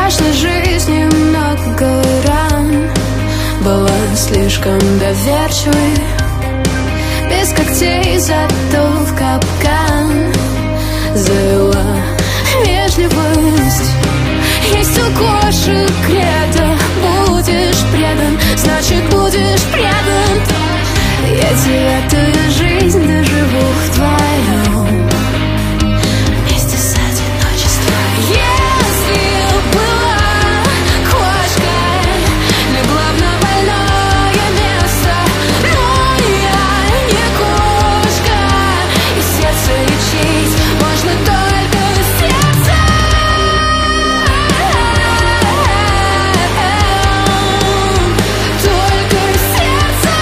прошлой жизни много ран. Была слишком доверчивой, без когтей, зато в капкан завела вежливость. Есть у кошек кредо: будешь предан, значит будешь предан. Я тебя твою жизнь доживу вдвоем, вместе с одиночеством. Если была кошкой, легла в на больное место, но я не кошка, и сердце лечить можно только сердце. Только сердце.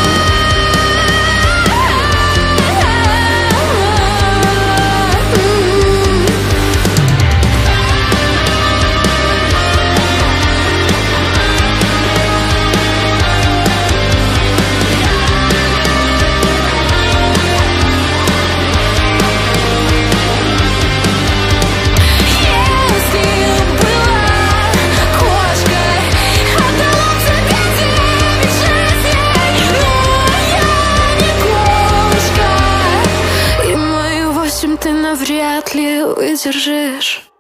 Ты навряд ли выдержишь.